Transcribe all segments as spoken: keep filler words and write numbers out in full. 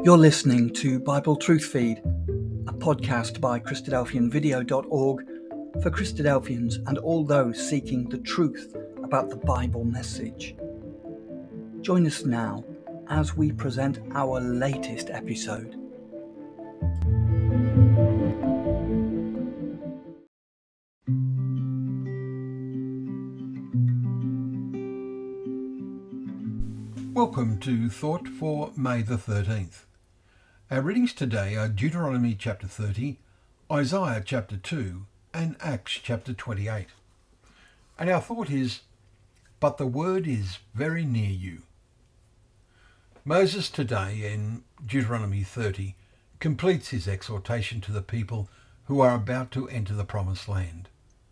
You're listening to Bible Truth Feed, a podcast by Christadelphian Video dot org for Christadelphians and all those seeking the truth about the Bible message. Join us now as we present our latest episode. Welcome to Thought for May the thirteenth. Our readings today are Deuteronomy chapter thirty, Isaiah chapter two, and Acts chapter twenty-eight. And our thought is, but the word is very near you. Moses today in Deuteronomy thirty completes his exhortation to the people who are about to enter the promised land.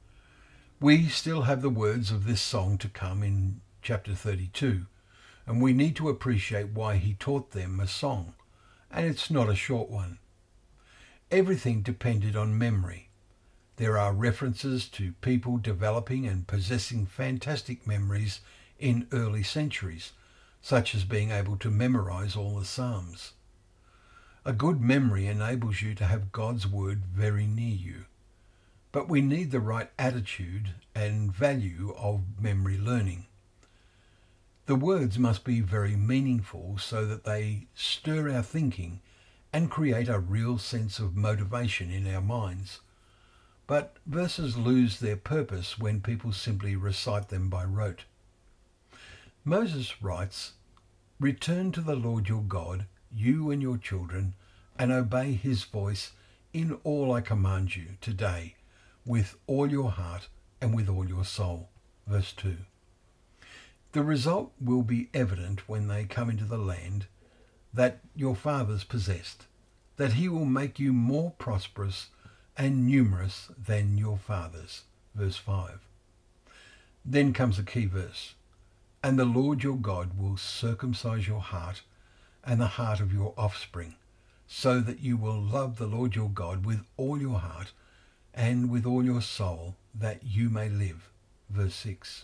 We still have the words of this song to come in chapter thirty-two, and we need to appreciate why he taught them a song, and it's not a short one. Everything depended on memory. There are references to people developing and possessing fantastic memories in early centuries, such as being able to memorize all the Psalms. A good memory enables you to have God's word very near you, but we need the right attitude and value of memory learning. The words must be very meaningful so that they stir our thinking and create a real sense of motivation in our minds. But verses lose their purpose when people simply recite them by rote. Moses writes, "Return to the Lord your God, you and your children, and obey his voice in all I command you today, with all your heart and with all your soul." Verse two. The result will be evident when they come into the land that your fathers possessed, that he will make you more prosperous and numerous than your fathers. Verse five. Then comes a key verse. And the Lord your God will circumcise your heart and the heart of your offspring, so that you will love the Lord your God with all your heart and with all your soul, that you may live. Verse six.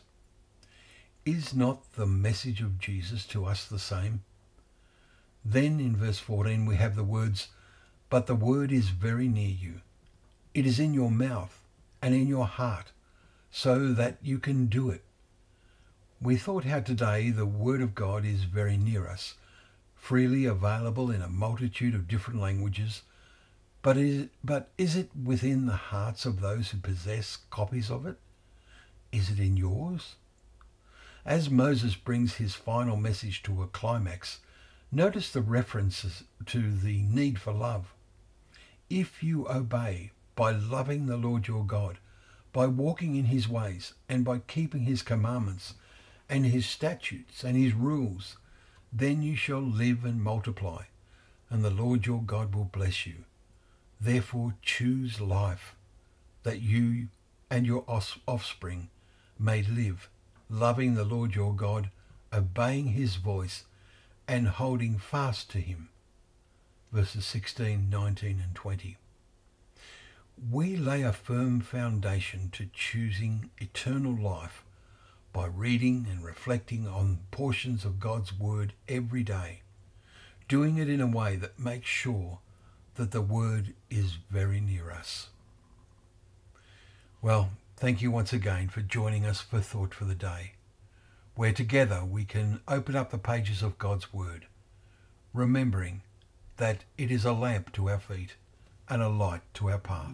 Is not the message of Jesus to us the same? Then in verse fourteen we have the words, but the word is very near you. It is in your mouth and in your heart, so that you can do it. We thought how today the word of God is very near us, freely available in a multitude of different languages, but is, but is it within the hearts of those who possess copies of it? Is it in yours? As Moses brings his final message to a climax, notice the references to the need for love. If you obey by loving the Lord your God, by walking in his ways and by keeping his commandments and his statutes and his rules, then you shall live and multiply, and the Lord your God will bless you. Therefore choose life, that you and your offspring may live, loving the Lord your God, obeying his voice, and holding fast to him. Verses sixteen, nineteen and twenty. We lay a firm foundation to choosing eternal life by reading and reflecting on portions of God's word every day, doing it in a way that makes sure that the word is very near us. Well, thank you once again for joining us for Thought for the Day, where together we can open up the pages of God's Word, remembering that it is a lamp to our feet and a light to our path.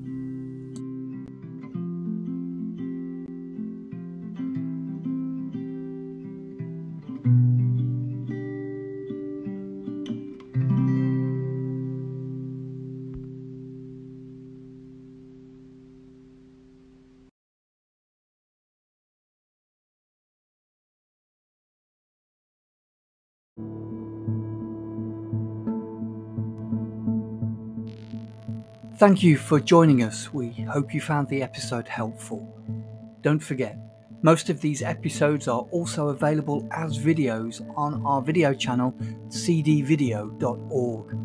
Thank you for joining us. We hope you found the episode helpful. Don't forget, most of these episodes are also available as videos on our video channel, c d video dot org.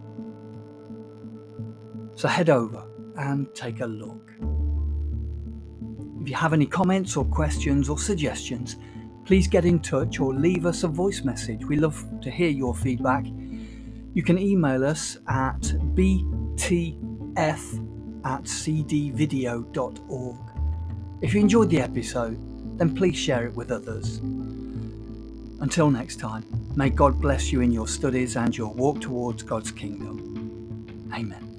So head over and take a look. If you have any comments or questions or suggestions, please get in touch or leave us a voice message. We love to hear your feedback. You can email us at b t f at c d video dot org. If you enjoyed the episode, then please share it with others. Until next time, may God bless you in your studies and your walk towards God's kingdom. Amen.